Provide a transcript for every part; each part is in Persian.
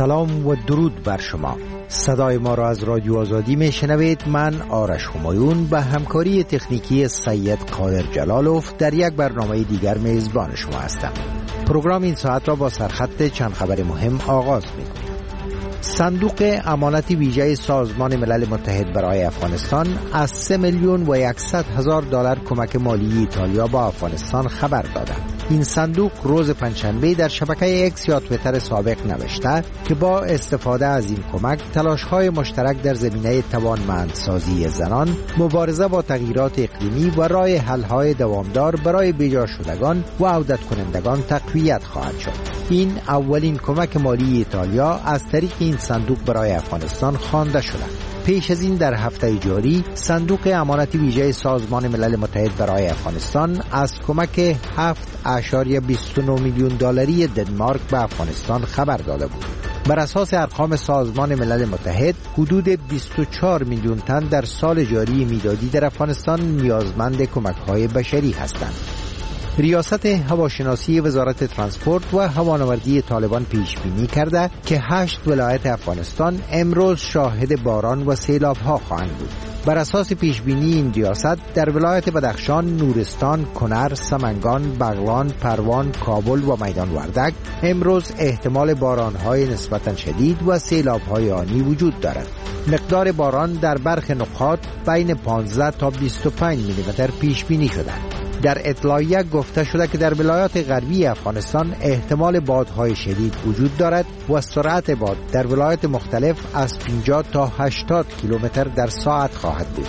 سلام و درود بر شما. صدای ما را از رادیو آزادی می شنوید. من آرش همایون به همکاری تکنیکی سید قادر جلالوف در یک برنامه دیگر میزبان شما هستم. پروگرام این ساعت را با سرخط چند خبر مهم آغاز می کنیم. صندوق امانت ویژه سازمان ملل متحد برای افغانستان از 3,100,000 دلار کمک مالی ایتالیا با افغانستان خبر داده. این صندوق روز پنجشنبه در شبکه اکس یا توییتر سابق نوشته که با استفاده از این کمک تلاش‌های مشترک در زمینه توانمندسازی زنان، مبارزه با تغییرات اقلیمی و راه حل‌های دوامدار برای بیجا شدگان و عودت کنندگان تقویت خواهد شد. این اولین کمک مالی ایتالیا از طریق این صندوق برای افغانستان خوانده شده. پیش از این در هفته جاری صندوق امانت ویژه سازمان ملل متحد برای افغانستان از کمک 7.29 میلیون دلاری دنمارک به افغانستان خبر داده بود. بر اساس ارقام سازمان ملل متحد حدود 24 میلیون تن در سال جاری میلادی در افغانستان نیازمند کمک‌های بشری هستند. ریاست هواشناسی وزارت ترانسپورت و هوانوردی طالبان پیش بینی کرده که 8 ولایت افغانستان امروز شاهد باران و سیلاب‌ها خواهند بود. بر اساس پیش بینی این ریاست در ولایت بدخشان، نورستان، کنر، سمنگان، بغلان، پروان، کابل و میدان وردک امروز احتمال باران‌های نسبتاً شدید و سیلاب‌های آنی وجود دارد. مقدار باران در برخی نقاط بین 15 تا 25 میلیمتر پیش بینی شده. در اطلاعیه گفته شده که در ولایات غربی افغانستان احتمال بادهای شدید وجود دارد و سرعت باد در ولایات مختلف از 50 تا 80 کیلومتر در ساعت خواهد بود.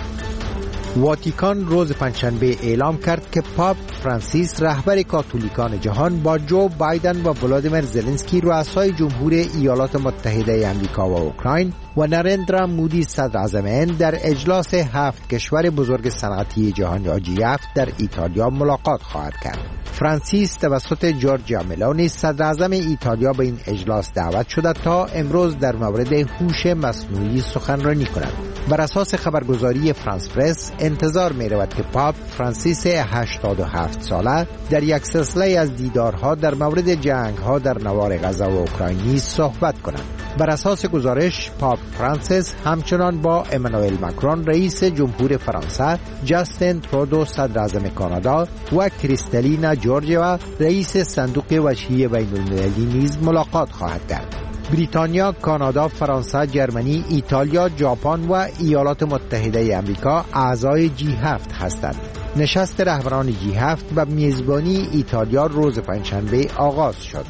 واتیکان روز پنجشنبه اعلام کرد که پاپ فرانسیس رهبر کاتولیکان جهان با جو بایدن و ولادیمیر زلنسکی رؤسای جمهور ایالات متحده آمریکا و اوکراین و نرندرا مودی صدر اعظم هند در اجلاس 7 کشور بزرگ صنعتی جهان یا G7 در ایتالیا ملاقات خواهد کرد. فرانسیس توسط جورجیا ملونی صدر اعظم ایتالیا به این اجلاس دعوت شده تا امروز در مورد هوش مصنوعی سخنرانی کند. بر اساس خبرگزاری فرانس پرس انتظار می رود که پاپ فرانسیس 87 ساله در یک سلسله از دیدارها در مورد جنگ‌ها در نوار غزه و اوکراینی صحبت کنند. بر اساس گزارش پاپ فرانسیس همچنان با امانوئل ماکرون رئیس جمهور فرانسه، جاستین ترودو صدر اعظم کانادا و کریستالینا جورجیوا رئیس صندوق وجهی بین‌المللی نیز ملاقات خواهد کرد. بریتانیا، کانادا، فرانسه، جرمنی، ایتالیا، ژاپن و ایالات متحده آمریکا اعضای G7 هستند. نشست رهبران G7 به میزبانی ایتالیا روز پنجشنبه آغاز شد.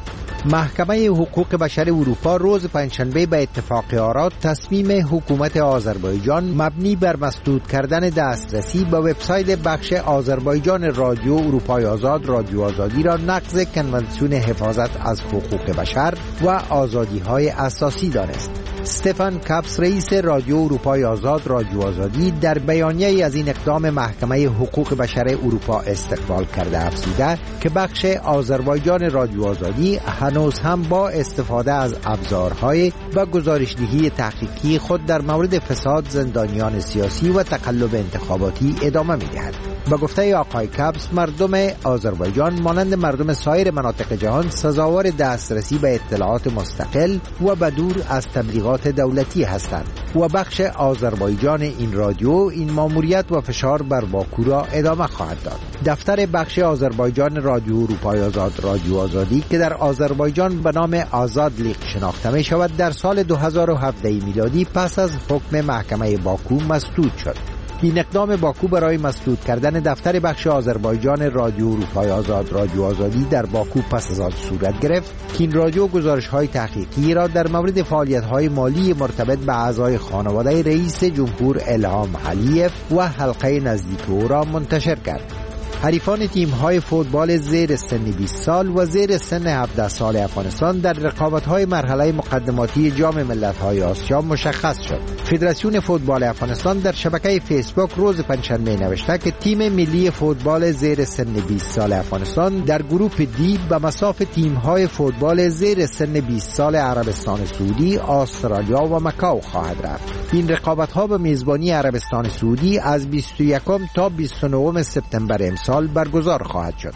محکمه حقوق بشر اروپا روز پنجشنبه به اتفاق آرا تصمیم حکومت آذربایجان مبنی بر مسدود کردن دسترسی به وبسایت بخش آذربایجان رادیو اروپای آزاد رادیو آزادی را نقض کنوانسیون حفاظت از حقوق بشر و آزادی‌های اساسی دانست. استفان کاپس رئیس رادیو اروپای آزاد رادیو آزادی در بیانیه‌ای از این اقدام محکمه حقوق بشر اروپا استقبال کرده افزوده که بخش آذربایجان رادیو آزادی هنوز هم با استفاده از ابزارهای و گزارشدهی تحقیقی خود در مورد فساد زندانیان سیاسی و تقلب انتخاباتی ادامه می‌دهد. با گفته آقای کاپس مردم آذربایجان مانند مردم سایر مناطق جهان سزاوار دسترسی به اطلاعات مستقل و بدور از تبلیغات دولتی هستند و بخش آذربایجان این رادیو این ماموریت و فشار بر باکو را ادامه خواهد داد. دفتر بخش آذربایجان رادیو اروپای آزاد رادیو آزادی که در آذربایجان به نام آزاد لیق شناخته می شود در سال 2017 میلادی پس از حکم محکمه باکو مسدود شد. این اقدام باکو برای مسدود کردن دفتر بخش آذربایجان رادیو اروپای آزاد رادیو آزادی در باکو پس از آن صورت گرفت که این رادیو گزارش‌های تحقیقی را در مورد فعالیت‌های مالی مرتبط به اعضای خانواده رئیس جمهور الهام علیف و حلقه نزدیک او را منتشر کرد. حریفان تیم‌های فوتبال زیر سن 20 سال و زیر سن 17 سال افغانستان در رقابت‌های مرحله مقدماتی جام ملت‌های آسیا مشخص شد. فدراسیون فوتبال افغانستان در شبکه فیسبوک روز پنجشنبه نوشته که تیم ملی فوتبال زیر سن 20 سال افغانستان در گروپ دی به مصاف تیم‌های فوتبال زیر سن 20 سال عربستان سعودی، استرالیا و مکاو خواهد رفت. این رقابت‌ها به میزبانی عربستان سعودی از 21 تا 29 سپتامبر امسال برگزار خواهد شد.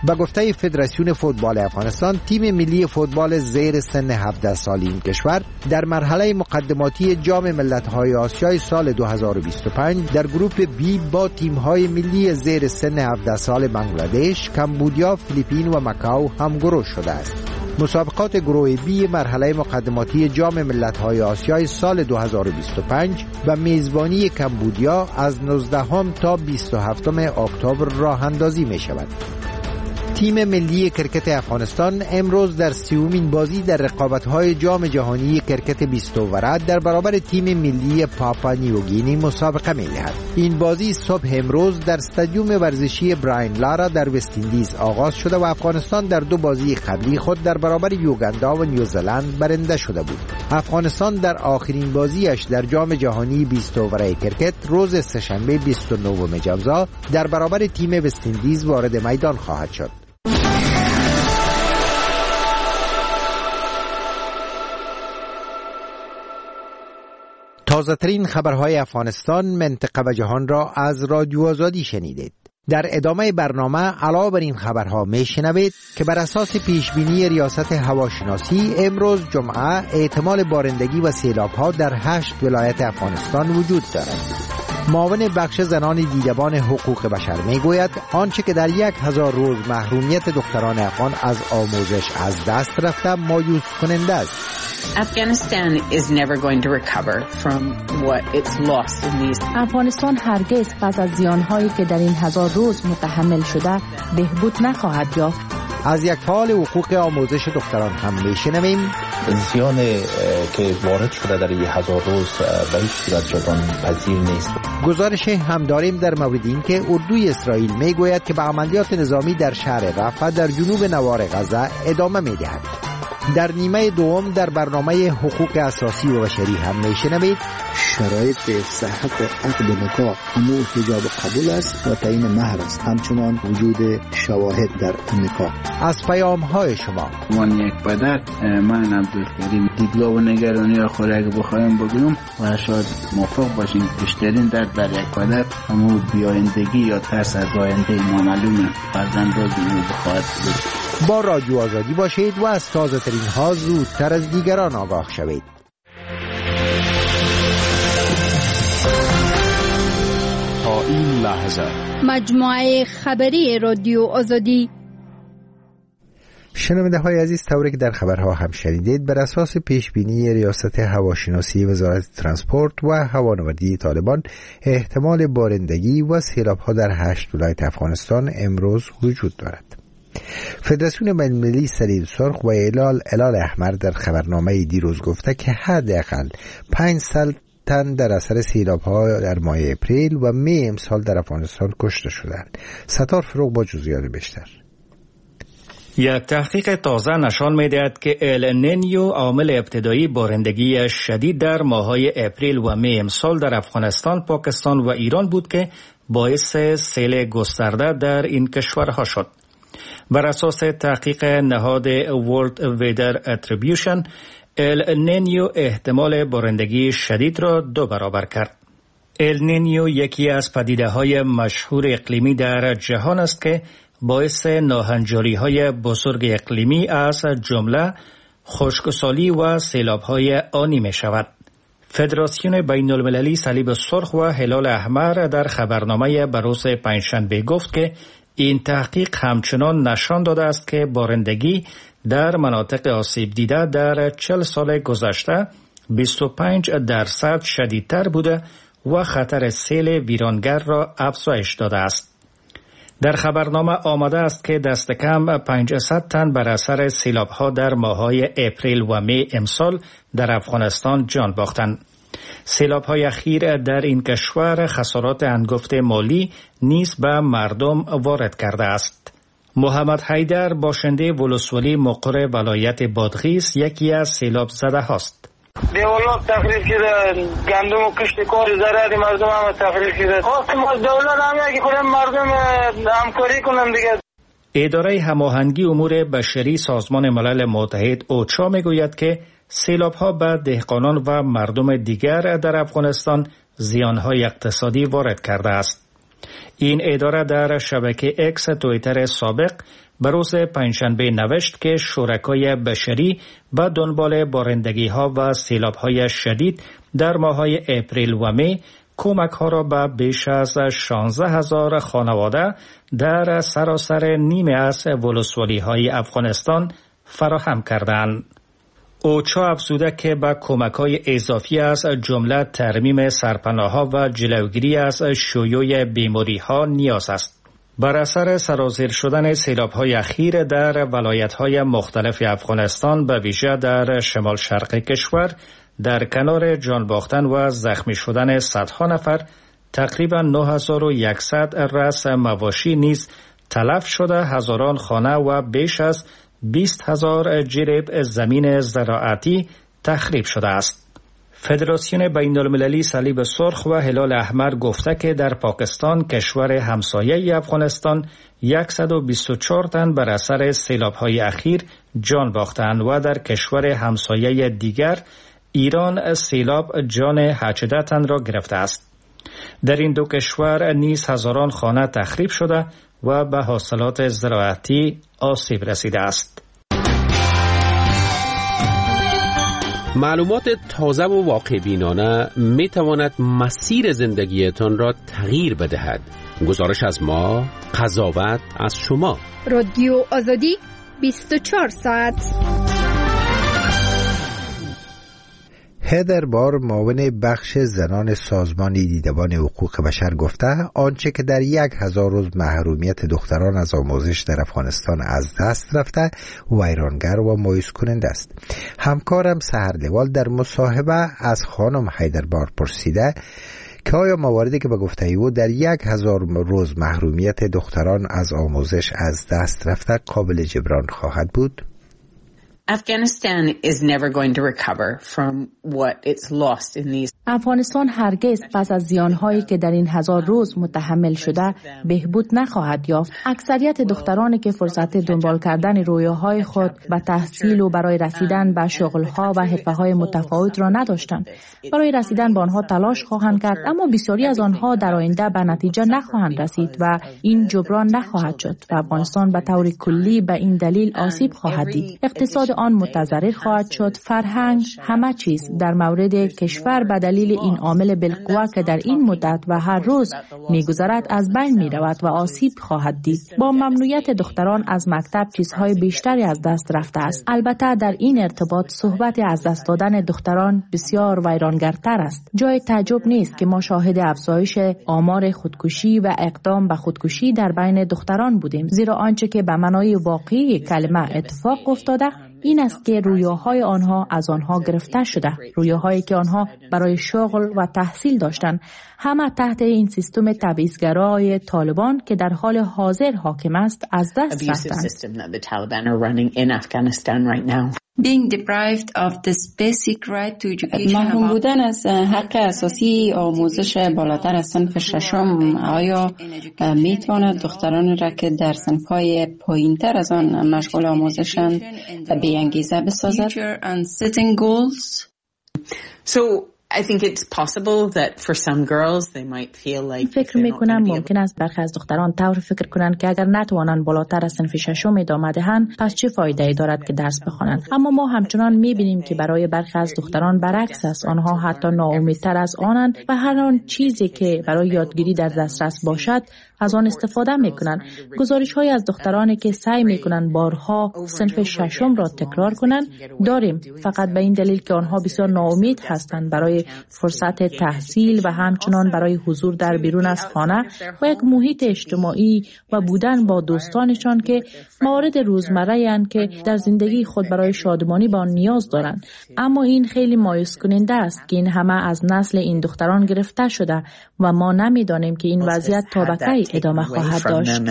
به گفته فدراسیون فوتبال افغانستان، تیم ملی فوتبال زیر سن 17 سالی این کشور در مرحله مقدماتی جام ملت‌های آسیای سال 2025 در گروپ بی با تیم‌های ملی زیر سن 17 سال بنگلادش، کمبودیا، فیلیپین و مکاو همگروه شده است. مسابقات گروه بی مرحله مقدماتی جام ملت‌های آسیای سال 2025 به میزبانی کمبودیا از 19 تا 27 اکتبر راه اندازی می شود. تیم ملی کرکت افغانستان امروز در 30مین بازی در رقابت‌های جام جهانی کرکت 20 اوور در برابر تیم ملی پاپا نیوگینی مسابقه می‌دهد. این بازی صبح امروز در استادیوم ورزشی براین لارا در وست اندیز آغاز شده و افغانستان در 2 بازی قبلی خود در برابر یوگاندا و نیوزلند برنده شده بود. افغانستان در آخرین بازیش در جام جهانی 20 اوور کرکت روز سه‌شنبه 29 ژانویه در برابر تیم وست اندیز وارد میدان خواهد شد. تازه ترین خبرهای افغانستان، منطقه و جهان را از رادیو آزادی شنیدید. در ادامه برنامه علاوه بر این خبرها میشنوید که بر اساس پیشبینی ریاست هواشناسی امروز جمعه احتمال بارندگی و سیلاب‌ها در 8 ولایت افغانستان وجود دارد. معاون بخش زنان دیدبان حقوق بشر میگوید آنچه که در 1000 روز محرومیت دختران افغان از آموزش از دست رفته مایوس کننده است. Afghanistan is never going to recover from what it's lost in these. افغانستان هرگز پس از زیانهایی که در این 1000 روز متحمل شده بهبود نخواهد یافت. از یک فعال حقوق آموزش دختران هم میشنویم زیان که وارد شده در 1000 روز به هیچ صورت جبران پذیر نیست. گزارش هم داریم در مورد این که اردوی اسرائیل میگوید که به عملیات نظامی در شهر رفح در جنوب نوار غزه ادامه میدهد. در نیمه دوم در برنامه حقوق اساسی و بشری هم میشنوید شرایط صحت عقد نکاح همو حجاب قبول است و تعیین مهر است، همچنان وجود شواهد در نکاح. از پیام های شما من یک پدر، من عبدالکریم، دیدگاه و نگرانی را خود اگه بخوایم بگویم و شاید موافق باشیم بیشترین درد در یک پدر همو بیایندگی یا ترس از آینده نامعلوم فرزند را بخواهد بود. با رادیو آزادی باشید و از تازه ترین ها زودتر از دیگران آگاه شوید. تا این لحظه مجموعه خبری رادیو آزادی. شنونده های عزیز، طوری که در خبرها هم شنیدید، بر اساس پیش بینی ریاست هواشناسی وزارت ترانسپورت و هوانوردی طالبان احتمال بارندگی و سیلاب ها در 8 ولایت افغانستان امروز وجود دارد. فدراسیون بین‌المللی صلیب سرخ و هلال احمر در خبرنامه دیروز گفته که حداقل 500 تن در اثر سیلاب‌ها در ماه اپریل و می امسال در افغانستان کشته شدند. ستار فروغ با جزئیات بیشتر. یک تحقیق تازه نشان می‌دهد که ال نینیو عامل ابتدایی بارندگی شدید در ماه‌های اپریل و می امسال در افغانستان، پاکستان و ایران بود که باعث سیل گسترده در این کشورها شد. بر اساس تحقیق نهاد World Weather Attribution، ال نینیو احتمال بارندگی شدید را 2 برابر کرد. ال نینیو یکی از پدیده‌های مشهور اقلیمی در جهان است که باعث ناهنجاری‌های بزرگ اقلیمی از جمله خشکسالی و سیلاب‌های آنی می‌شود. فدراسیون بین‌المللی صلیب سرخ و هلال احمر در خبرنامه بروز پنجشنبه گفت که این تحقیق همچنان نشان داده است که بارندگی در مناطق آسیب دیده در 40 سال گذشته 25% شدیدتر بوده و خطر سیل ویرانگر را افزایش داده است. در خبرنامه آمده است که دست کم 500 تن بر اثر سیلاب‌ها در ماه‌های اپریل و می امسال در افغانستان جان باختند. سیلاب‌های اخیر در این کشور خسارات هنگفت مالی نیز به مردم وارد کرده است. محمد حیدر، باشنده ولسوالی مقر ولایت بادغیس، یکی از سیلاب زده هاست. دیولات تخریب شده، گندم و کشت کار زراعتی مردم هم تخریب شده. خواستیم از دولت هم که خودم مردم همکاری کنن دیگه. اداره هماهنگی امور بشری سازمان ملل متحد اوچا میگوید که سیلاب‌ها به دهقانان و مردم دیگر در افغانستان زیان‌های اقتصادی وارد کرده است. این اداره در شبکه اکس توییتر سابق بروز پنجشنبه نوشت که شرکای بشری به دنبال بارندگی‌ها و سیلاب‌های شدید در ماه‌های اپریل و می کمک ها را به بیش از 16,000 خانواده در سراسر نیمه از ولسوالی های افغانستان فراهم کردند. اوچا افزوده که به کمک های اضافی از جمله ترمیم سرپناه ها و جلوگیری از شیوع بیماری ها نیاز است. بر اثر سرازیر شدن سیلاب های اخیر در ولایت های مختلف افغانستان به ویژه در شمال شرق کشور، در کنار جان باختن و زخمی شدن صدها نفر، تقریبا 9100 رأس مواشی نیز تلف شده، هزاران خانه و بیش از 20,000 جریب زمین زراعتی تخریب شده است. فدراسیون بین المللی صلیب سرخ و هلال احمر گفته که در پاکستان، کشور همسایه افغانستان، 124 تن بر اثر سیلاب‌های اخیر جان باختند و در کشور همسایه دیگر ایران سیلاب جان 18 تن را گرفته است. در این دو کشور نیز هزاران خانه تخریب شده و به حاصلات زراعتی آسیب رسیده است. معلومات تازه و واقع بینانه می تواند مسیر زندگیتان را تغییر بدهد. گزارش از ما، قضاوت از شما. رادیو آزادی 24 ساعت. هدر بار، معاون بخش زنان سازمان دیدبان حقوق بشر، گفته آنچه که در 1000 روز محرومیت دختران از آموزش در افغانستان از دست رفته ویرانگر و مایوس کننده است. همکارم سحر لوال در مصاحبه از خانم هدر بار پرسیده که آیا مواردی که به گفته او در 1000 روز محرومیت دختران از آموزش از دست رفته قابل جبران خواهد بود؟ Afghanistan is never going to recover from what it's lost in these. افغانستان هرگز پس از زیانهایی که در این 1000 روز متحمل شده بهبود نخواهد یافت. اکثریت دخترانی که فرصت دنبال کردن رویاهای خود به تحصیل و برای رسیدن به شغلها و حرفه‌های متفاوت را نداشتند. برای رسیدن به آنها تلاش خواهند کرد، اما بسیاری از آنها در آینده به نتیجه نخواهند رسید و این جبران نخواهد شد و افغانستان به طور کلی به این دلیل آسیب خواهد دید. اقتصاد آن متضرر خواهد شد، فرهنگ، همه چیز در مورد کشور به دلیل این عامل بالقوه که در این مدت و هر روز میگذرد از بین میرود و آسیب خواهد دید. با ممنوعیت دختران از مکتب چیزهای بیشتری از دست رفته است. البته در این ارتباط صحبت از دست دادن دختران بسیار ویرانگرتر است. جای تعجب نیست که ما شاهد افزایش آمار خودکشی و اقدام به خودکشی در بین دختران بودیم، زیرا آنچه که به معنای واقعی کلمه اتفاق افتاده این است که رویاهای آنها از آنها گرفته شده، رویاهایی که آنها برای شغل و تحصیل داشتند، همه تحت این سیستم تبعیض‌گرای طالبان که در حال حاضر حاکم است از دست رفتند. محروم بودن از حق اساسی آموزش بالاتر از صنف ششم، آیا میتواند دختران را که در صنف‌های پایین‌تر از آن مشغول آموزشند بی انگیزه بسازد؟ I think it's possible that for some girls they might feel like فکر میکنم ممکن است برخی از دختران طور فکر کنند که اگر نتوانند بالاتر از صنف ششم ادامه دهند پس چه فایده‌ای دارد که درس بخوانند. اما ما همچنان میبینیم که برای برخی از دختران برعکس است، آنها حتی ناامیدتر از آنند و هر آن چیزی که برای یادگیری در دسترس باشد از آن استفاده میکنند. گزارش‌های از دخترانی که سعی میکنند بارها صنف ششم را تکرار کنند داریم، فقط به این دلیل که آنها بسیار ناامید هستند برای فرصت تحصیل و همچنان برای حضور در بیرون از خانه و یک محیط اجتماعی و بودن با دوستانشان که موارد روزمره اند که در زندگی خود برای شادمانی با نیاز دارند. اما این خیلی مایوس کننده است که این همه از نسل این دختران گرفته شده و ما نمیدانیم که این وضعیت تا به کی ادامه خواهد داشت.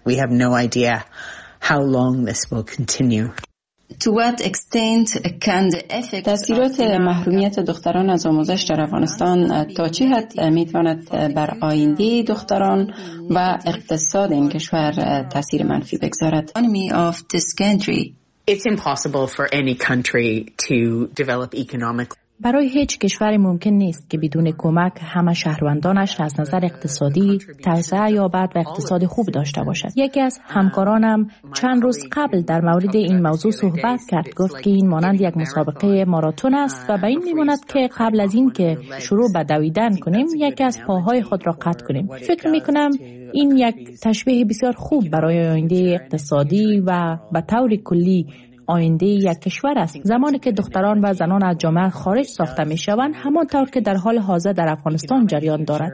تأثیرات محرومیت دختران از آموزش در افغانستان تا چه حد میتواند بر آینده دختران و اقتصاد این کشور تأثیر منفی بگذارد؟ It's impossible for any country to develop economically. برای هیچ کشوری ممکن نیست که بدون کمک همه شهروندانش از نظر اقتصادی توسعه یابد و اقتصاد خوب داشته باشد. یکی از همکارانم چند روز قبل در مورد این موضوع صحبت کرد. گفت که این مانند یک مسابقه ماراتون است و به این میماند که قبل از این که شروع به دویدن کنیم یکی از پاهای خود را قطع کنیم. فکر میکنم این یک تشبیه بسیار خوب برای آینده اقتصادی و به طور کلی آینده یک کشور است. زمانی که دختران و زنان از جامعه خارج ساخته می شوند همان طور که در حال حاضر در افغانستان جریان دارد.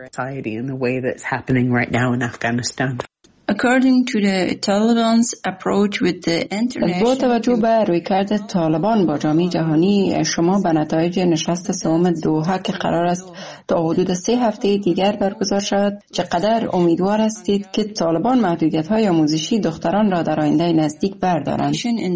با توجه به رویکرد طالبان با جامعه جهانی، شما به نتایج نشست سوم دوحه که قرار است تا حدود 3 هفته دیگر برگزار شود چقدر امیدوار هستید که طالبان محدودیت‌های آموزشی دختران را در آینده نزدیک بردارند؟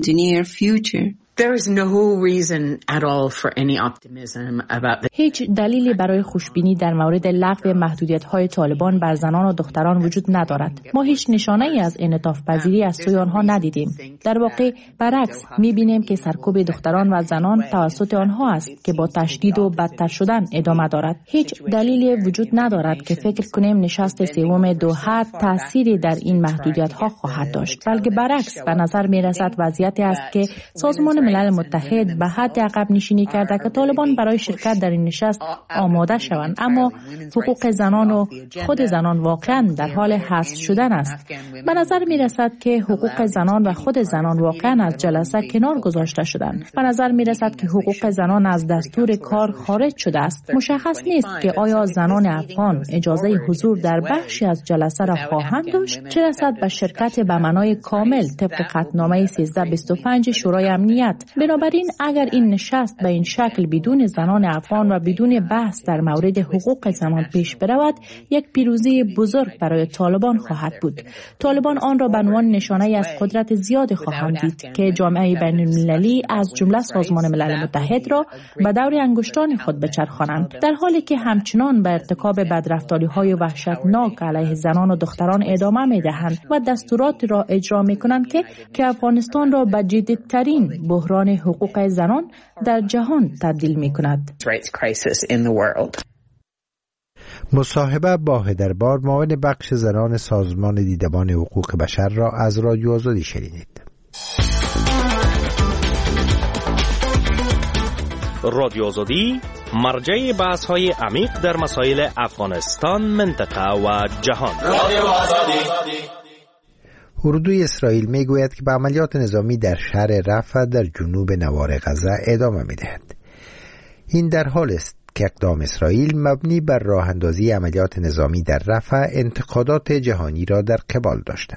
هیچ دلیلی برای خوشبینی در مورد لغو محدودیت‌های طالبان بر زنان و دختران وجود ندارد. ما هیچ نشانه‌ای از انعطاف پذیری از سوی آنها ندیدیم. در واقع برعکس می‌بینیم که سرکوب دختران و زنان توسط آنها است که با تشدید و بدتر شدن ادامه دارد. هیچ دلیلی وجود ندارد که فکر کنیم نشست سوم دوحه تأثیری در این محدودیت‌ها خواهد داشت، بلکه برعکس به نظر می‌رسد وضعیتی است که سازمان ملل متحد به حد عقب نشینی کرده که طالبان برای شرکت در این نشست آماده شوند، اما حقوق زنان و خود زنان واقعا در حال حذف شدن است. به نظر می رسد که حقوق زنان و خود زنان واقعا از جلسه کنار گذاشته شدند. به نظر می رسد که حقوق زنان از دستور کار خارج شده است. مشخص نیست که آیا زنان افغان اجازه حضور در بخشی از جلسه را خواهند داشت، چه رسد به شرکت به معنای کامل طبق قطعنامه 1325 شورای امنیت. بنابراین اگر این نشست به این شکل بدون زنان افغان و بدون بحث در مورد حقوق زنان پیش برود، یک پیروزی بزرگ برای طالبان خواهد بود. طالبان آن را به عنوان نشانه از قدرت زیاد خواهند دید که جامعه بین المللی از جمله سازمان ملل متحد را به دور انگشتان خود بچرخانند، در حالی که همچنان به ارتکاب بدرفتاری‌های وحشتناک علیه زنان و دختران ادامه می‌دهند و دستوراتی را اجرا می‌کنند که افغانستان را به جدیدترین بحران حقوق زنان در جهان تبدیل می‌کند. مصاحبه با هدربار، معاون بخش زنان سازمان دیدبان حقوق بشر را از رادیو آزادی شنیدید. رادیو آزادی مرجع بحث‌های عمیق در مسائل افغانستان، منطقه و جهان. رادیو آزادی. اردوی اسرائیل میگوید که به عملیات نظامی در شهر رفح در جنوب نوار غزه ادامه میدهد. این در حالی است که اقدام اسرائیل مبنی بر راه اندازی عملیات نظامی در رفح انتقادات جهانی را در قبال داشته.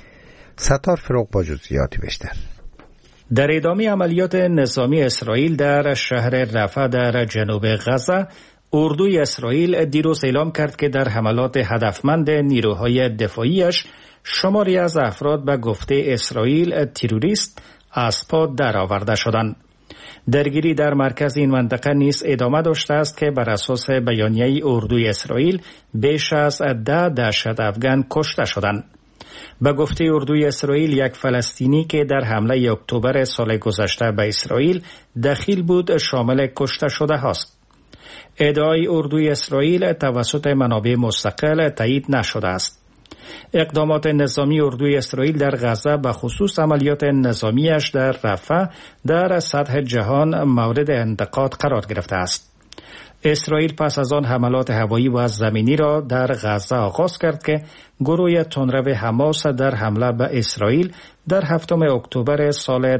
ستار فروغ با جزئیات بیشتر. در ادامه عملیات نظامی اسرائیل در شهر رفح در جنوب غزه، اردوی اسرائیل دیروز اعلام کرد که در حملات هدفمند نیروهای دفاعیش شماری از افراد به گفته اسرائیل تروریست از پا درآورده شدند. درگیری در مرکز این منطقه نیز ادامه داشته است که بر اساس بیانیه اردوی اسرائیل بیش از 10 دهشت افغان کشته شدند. به گفته اردوی اسرائیل، یک فلسطینی که در حمله اکتبر سال گذشته به اسرائیل دخیل بود شامل کشته شده است. ادعای اردوی اسرائیل توسط منابع مستقل تایید نشده است. اقدامات نظامی اردوی اسرائیل در غزه به خصوص عملیات نظامیش در رفح در سطح جهان مورد انتقاد قرار گرفته است. اسرائیل پس از آن حملات هوایی و زمینی را در غزه آغاز کرد که گروه تندرو حماس در حمله به اسرائیل در 7 اکتبر سال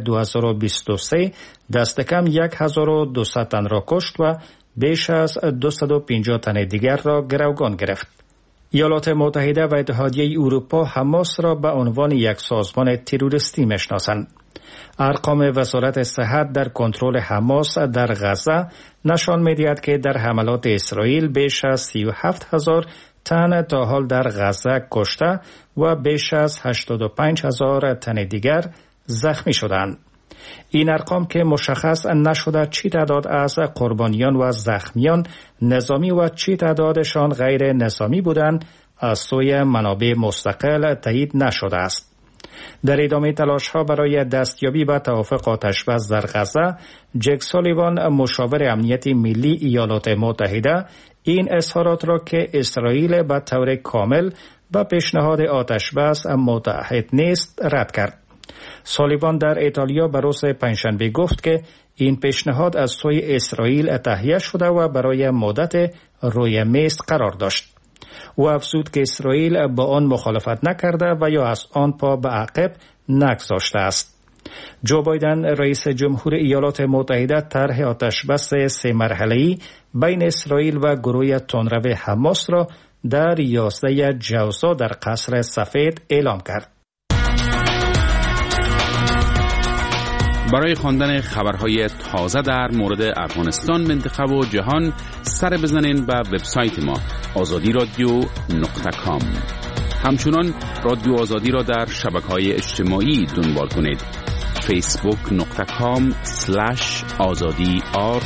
2023 دست کم 1200 تن را کشت و بیش از 250 تن دیگر را گروگان گرفت. ایالات متحده و اتحادیه اروپا حماس را به عنوان یک سازمان تروریستی میشناسند. ارقام وزارت صحت در کنترل حماس در غزه نشان می‌دهد که در حملات اسرائیل بیش از 37,000 تن تا حال در غزه کشته و بیش از 85,000 تن دیگر زخمی شدند. این ارقام که مشخص نشده چی تعداد از قربانیان و زخمیان نظامی و چی تعدادشان غیر نظامی بودند، از سوی منابع مستقل تایید نشده است. در ادامه تلاش‌ها برای دستیابی به توافق آتش‌بس در غزه، جک سالیوان مشاور امنیت ملی ایالات متحده این اظهارات را که اسرائیل به طور کامل به پیشنهاد آتش‌بس متحد نیست رد کرد. سالیوان در ایتالیا به روز پنجشنبه گفت که این پیشنهاد از سوی اسرائیل تهیه شده و برای مدت روی میز قرار داشت. او افزود که اسرائیل با آن مخالفت نکرده و یا از آن پا به عقب نگذاشته است. جو بایدن رئیس جمهور ایالات متحده طرح آتشبس 3 مرحله‌ای بین اسرائیل و گروه تندرو حماس را در 11 جوزا در قصر سفید اعلام کرد. برای خواندن خبرهای تازه در مورد افغانستان، منطقه و جهان سر بزنین به وبسایت ما azadi.com. همچنان رادیو آزادی را در شبکه‌های اجتماعی دنبال کنید. facebook.com/azadi_r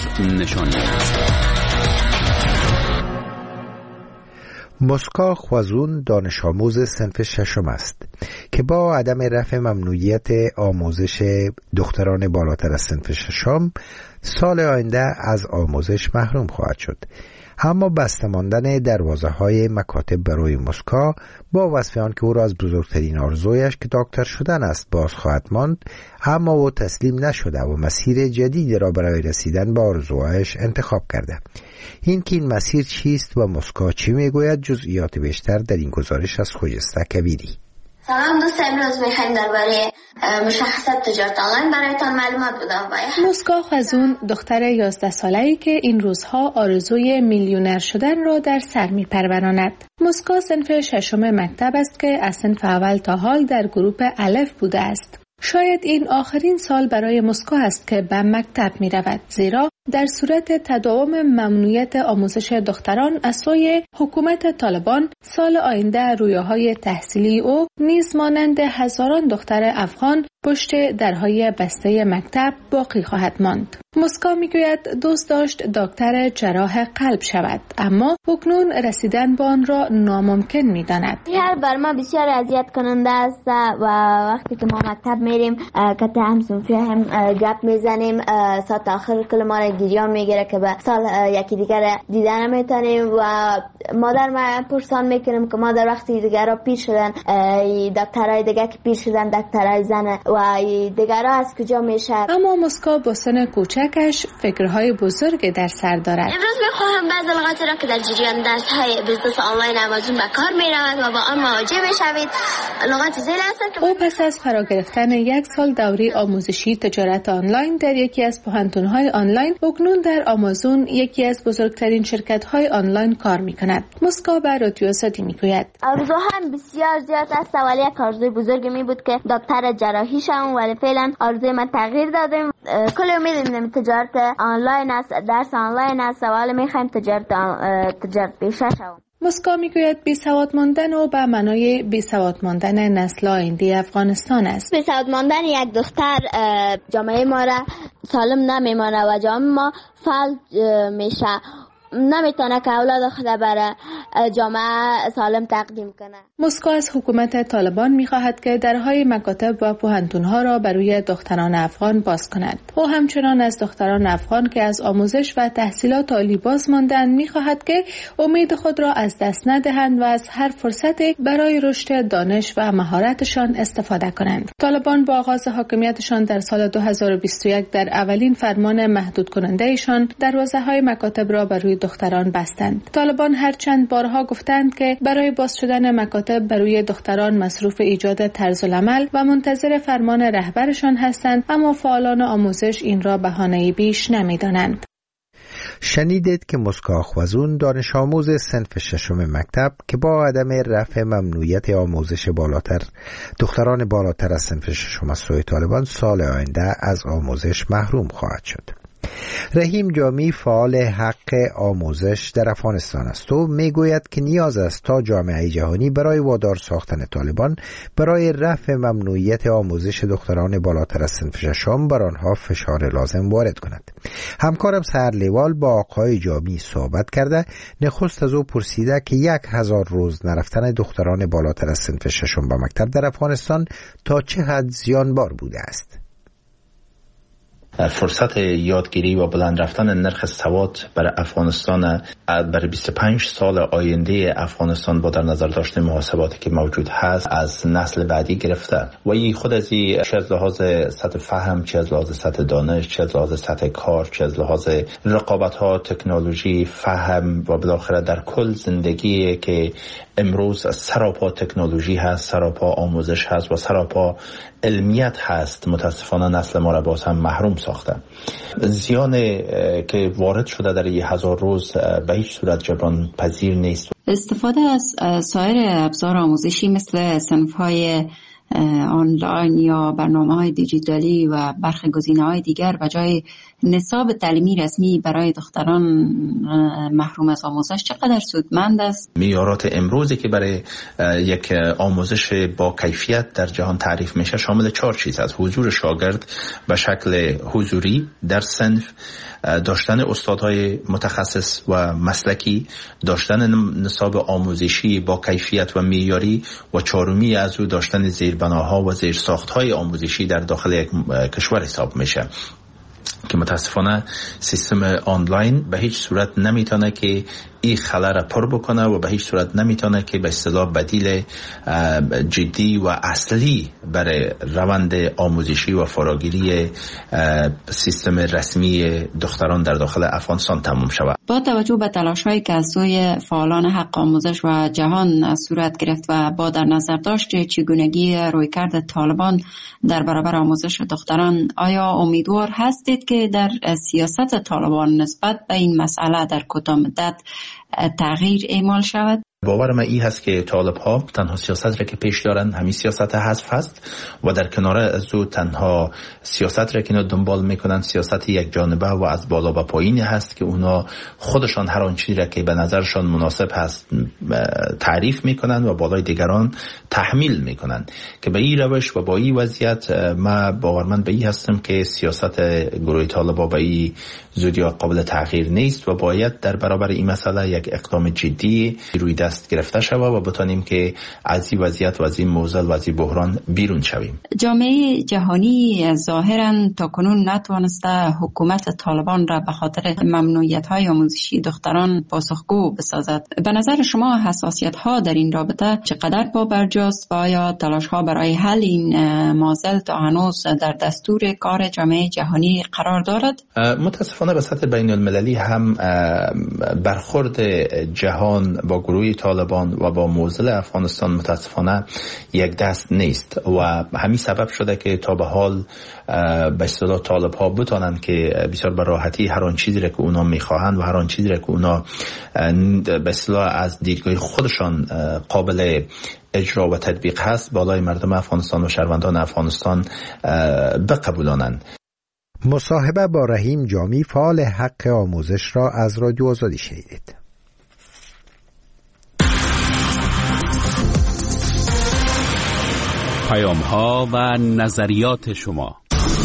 مسکا خوازون دانش آموز صنف ششم است که با عدم رفع ممنوعیت آموزش دختران بالاتر از صنف ششم سال آینده از آموزش محروم خواهد شد. اما بسته ماندن دروازه‌های مکاتب برای مسکا با وصف آن که او را از بزرگترین آرزویش که دکتر شدن است باز خواهد ماند، اما او تسلیم نشده و مسیر جدیدی را برای رسیدن به آرزوهایش انتخاب کرده. این که این مسیر چیست و مسکا چی میگوید، جزئیات بیشتر در این گزارش از خجسته کبیری. سلام دوست، امروز میخوایم درباره مشخصات تجارت آنلاین برایتان معلومات بدم. مسکا خوازون دختر 11 ساله‌ای که این روزها آرزوی میلیونر شدن را در سر میپروراند. مسکا صنف ششم مکتب است که از صنف اول تا حال در گروه الف بوده است. شاید این آخرین سال برای مسکا است که به مکتب می رود، زیرا در صورت تداوم ممنوعیت آموزش دختران از سوی حکومت طالبان، سال آینده رویاهای تحصیلی او نیز مانند هزاران دختر افغان پشت درهای بسته مکتب باقی خواهد ماند. مسکا میگوید دوست داشت دکتر جراح قلب شود، اما اکنون رسیدن به آن را ناممکن می‌داند. هر بر ما بسیار اذیت کننده است و وقتی که ما مکتب میریم که همسنفی هم گپ میزنیم، ساعت آخر کل ما را گریان میگیره که به سال یکی دیگر دیدن نمیتونیم و مادر ما پرسان میکنیم که مادر وقتی دیگر را پیر شدن، دکترای دیگر که پیر شدن، دکترای زن و دیگر از کجا میشه. اما مسکا با سن کوچکش فکرهای بزرگ در سر دارد. امروز میخواهم بعض لغاتی را که در جریان درس‌های بیزنس آنلاین آمازون به کار میرود و با آن مواجه میشوید لغات زیل هستند. او پس از فرا گرفتن 1 سال دوره آموزشی تجارت آنلاین در یکی از پوهنتون‌های آنلاین، اکنون در آمازون یکی از بزرگترین شرکت‌های آنلاین کار می‌کند. مسکا به رادیو آزادی میگوید آرزوهایم بسیار زیاد است، ولی یک آرزوی بزرگی می بود که دکتر جراحی شوم، ولی فعلا آرزوی من تغییر دادم. کل امید تجارت آنلاین است، درس آنلاین است، ولی می‌خوایم تجارت پیشه شوم. مسکا میگوید بی‌سواد ماندن و به معنای بی‌سواد ماندن نسل آینده افغانستان است. بی‌سواد ماندن یک دختر جامعه ما را سالم نمیمانه و جامعه ما فلج میشه، نمیتونه که اولاد خود برای جامعه سالم تقدیم کنه. مسکو از حکومت طالبان میخواهد که درهای مکاتب و پوهنتونها را برای دختران افغان باز کند. او همچنان از دختران افغان که از آموزش و تحصیلات عالی باز ماندند میخواهد که امید خود را از دست ندهند و از هر فرصتی برای رشد دانش و مهارتشان استفاده کنند. طالبان با آغاز حاکمیتشان در سال 2021 در اولین فرمان محدود کننده ایشان دروازه‌های مکاتب را برای دختران بستند. طالبان هرچند بارها گفتند که برای باز شدن مکاتب برای دختران مصروف ایجاد طرزالعمل و منتظر فرمان رهبرشان هستند، اما فعالان آموزش این را بهانه‌ای بیش نمی‌دانند. شنیدید که مسکا خوازون دانش آموز صنف ششم مکتب که با عدم رفع ممنوعیت آموزش دختران بالاتر از صنف ششم از سوی طالبان سال آینده از آموزش محروم خواهد شد. رحیم جامی فعال حق آموزش در افغانستان است و میگوید که نیاز است تا جامعه جهانی برای وادار ساختن طالبان برای رفع ممنوعیت آموزش دختران بالاتر از صنف ششم بر آنها فشار لازم وارد کند. همکارم سحر لیوال با آقای جامی صحبت کرده. نخست از او پرسیده که 1000 روز نرفتن دختران بالاتر از صنف ششم به مکتب در افغانستان تا چه حد زیانبار بوده است. فرصت یادگیری و بلند رفتن نرخ سواد برای افغانستان برای 25 سال آینده افغانستان با در نظر داشتن محاسباتی که موجود هست از نسل بعدی گرفته و این خود از این چه از لحاظ سطح فهم، چه از لحاظ سطح دانش، چه از لحاظ سطح کار، چه از لحاظ رقابت ها، تکنولوژی، فهم و بالاخره در کل زندگی که امروز سراپا تکنولوژی هست، سراپا آموزش هست و سراپا علمیت هست، متاسفانه نسل ما را باز هم محروم ساخته. زیان که وارد شده در 1000 روز به هیچ صورت جبران پذیر نیست. استفاده از سایر ابزار آموزشی مثل صنف‌های آنلاین یا برنامه‌های دیجیتالی و برخی گزینه‌های دیگر و جای نصاب تعلیمی رسمی برای دختران محروم از آموزش چقدر سودمند است؟ معیارات امروزی که برای یک آموزش با کیفیت در جهان تعریف میشه شامل 4 چیز است: حضور شاگرد به شکل حضوری در صنف، داشتن استادهای متخصص و مسلکی، داشتن نصاب آموزشی با کیفیت و معیاری و چهارمی از او داشتن زیربناها و زیرساختهای آموزشی در داخل یک کشور حساب میشه که متاسفانه سیستم آنلاین به هیچ صورت نمیتونه که این خلا را پر بکنه و به هیچ صورت نمیتونه که به اصطلاح بدیل جدی و اصلی برای روند آموزشی و فراگیری سیستم رسمی دختران در داخل افغانستان تمام شود. با توجه به تلاش‌هایی که از سوی فعالان حق آموزش و جهان صورت گرفت و با در نظر داشت چگونگی رویکرد طالبان در برابر آموزش دختران، آیا امیدوار هستید که در سیاست طالبان نسبت به این مسئله در کوتاه مدت تغییر اعمال شود؟ باور من این هست که طالب ها تنها سیاست را که پیش دارن همین سیاست حذف هست و در کنار از او تنها سیاست را که اینا دنبال میکنن سیاست یک جانبه و از بالا به پایین هست که اونا خودشان هر آن چیزی را که به نظرشان مناسب هست تعریف میکنن و بالای دیگران تحمیل میکنن که به این روش و با این وضعیت ما باورمند به این هستم که سیاست گروه طالبان به این زودی قابل تغییر نیست و باید در برابر این مسئله یک اقدام جدی روی دست گرفته شود و بتانیم که از این وضعیت و از این معضل و از این بحران بیرون شویم. جامعه جهانی ظاهراً تاکنون نتوانسته حکومت طالبان را به خاطر ممنوعیت‌های آموزشی دختران پاسخگو بسازد. به نظر شما حساسیت‌ها در این رابطه چقدر پابرجاست و آیا تلاش‌ها برای حل این معضل تا هنوز در دستور کار جامعه جهانی قرار دارد؟ متاسفانه به سطح بین المللی هم برخورد جهان با گروه طالبان و با معضل افغانستان متاسفانه یک دست نیست و همین سبب شده که تا به حال به اصطلاح طالب ها بتانند که بسیار به راحتی هر آن چیزی را که اونا میخواهند و هر آن چیزی را که اونا به اصطلاح از دیدگاه خودشان قابل اجرا و تطبیق هست بالای مردم افغانستان و شهروندان افغانستان بقبولانند. مصاحبه با رحیم جامی فعال حق آموزش را از رادیو آزادی شنیدید. پیام‌ها و نظریات شما.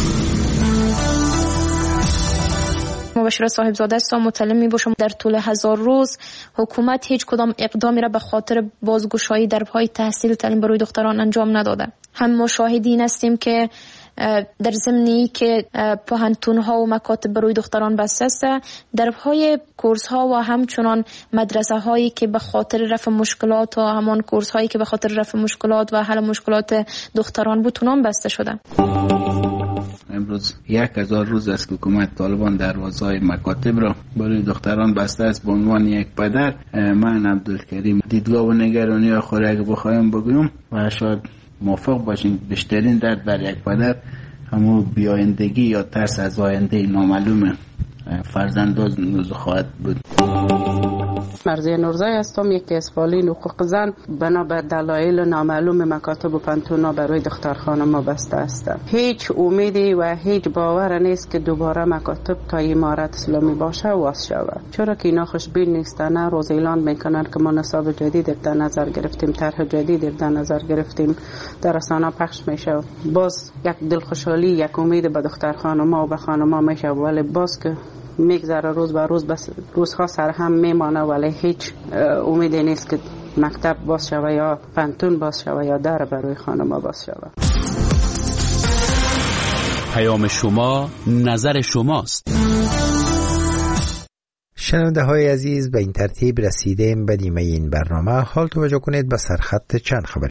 مباشر صاحبزاده است. مطلع می‌باشم در طول 1000 روز حکومت هیچ کدام اقدامی را به خاطر بازگشایی درهای تحصیل و تعلیم برای دختران انجام نداده. هم ما شاهدین هستیم که در ضمنی که پوهنتون‌ها و مکاتب برای دختران بسته است، درهای کورس‌ها و همچنان مدرسه‌هایی که به خاطر رفع مشکلات و همان کورس‌هایی که به خاطر رفع مشکلات و حل مشکلات دختران بود اونام بسته شده. امروز 1000 روز است که حکومت طالبان دروازه‌های مکاتب را برای دختران بسته است. به عنوان یک پدر من عبدالکریم دیدگاه و نگرانی خود اگه بخوایم بگویم و شاید موافق باشین بیشترین درد بر یک پدر همون بیایندگی یا ترس از آینده نامعلوم فرزندان خواهد بود. مرضیه نورزی هستم، یکی از فعالین حقوق زن. بنا به دلایل نامعلوم مکاتب و پنتونا برای دختر خانم بسته است. هیچ امیدی و هیچ باور نیست که دوباره مکاتب تا امارت اسلامی باشه واس شود، چرا که اینا خوشبین نیستن. روز اعلان میکنن که ما نصاب جدید در نظر گرفتیم، طرح جدید در نظر گرفتیم، در رسانه پخش میشه. باز یک دلخوشحالی، یک امید به دختر خانم‌ها و به خانم‌ها میشه، ولی باز که میگذره روز به روز، بس روزها سر هم میمانه، ولی هیچ امیدی نیست که مکتب باز شوه یا پنتون باز شوه یا در برای خانم‌ها باز شوه. پیام شما، نظر شماست. شنونده های عزیز، به این ترتیب رسیدیم به نیمه این برنامه. حال توجه کنید به سرخط چند خبر